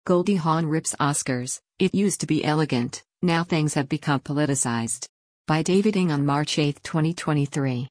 Goldie Hawn rips Oscars. It used to be elegant, now things have become politicized. By David Ng on March 8, 2023.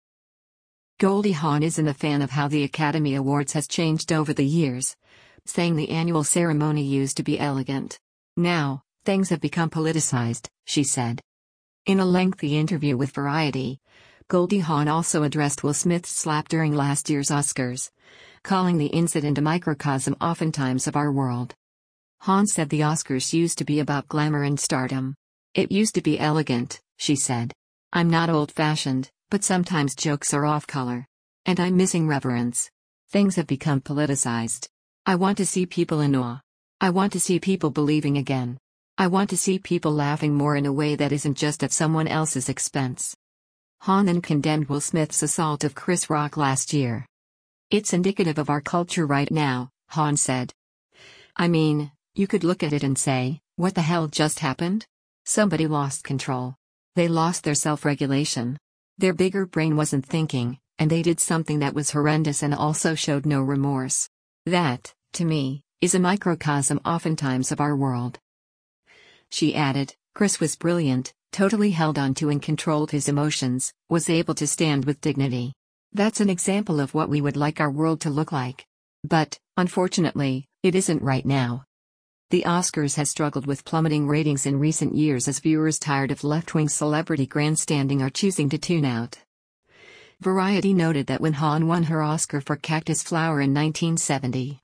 Goldie Hawn isn't a fan of how the Academy Awards has changed over the years, saying the annual ceremony used to be elegant. Now, things have become politicized, she said. In a lengthy interview with Variety, Goldie Hawn also addressed Will Smith's slap during last year's Oscars, calling the incident a microcosm oftentimes of our world. Hawn said the Oscars used to be about glamour and stardom. It used to be elegant, she said. I'm not old-fashioned, but sometimes jokes are off-color. And I'm missing reverence. Things have become politicized. I want to see people in awe. I want to see people believing again. I want to see people laughing more in a way that isn't just at someone else's expense. Hawn then condemned Will Smith's assault of Chris Rock last year. It's indicative of our culture right now, Hawn said. I mean, you could look at it and say, what the hell just happened? Somebody lost control. They lost their self-regulation. Their bigger brain wasn't thinking, and they did something that was horrendous and also showed no remorse. That, to me, is a microcosm oftentimes of our world. She added, Chris was brilliant, totally held on to and controlled his emotions, was able to stand with dignity. That's an example of what we would like our world to look like. But, unfortunately, it isn't right now. The Oscars has struggled with plummeting ratings in recent years as viewers tired of left-wing celebrity grandstanding are choosing to tune out. Variety noted that when Hawn won her Oscar for Cactus Flower in 1970,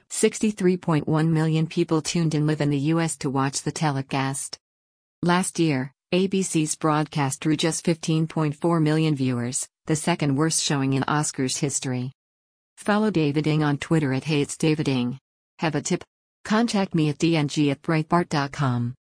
63.1 million people tuned in live in the U.S. to watch the telecast. Last year, ABC's broadcast drew just 15.4 million viewers, the second worst showing in Oscars history. Follow David Ng on Twitter at @HeyIt'sDavidNg. Have a tip? Contact me at dng@breitbart.com.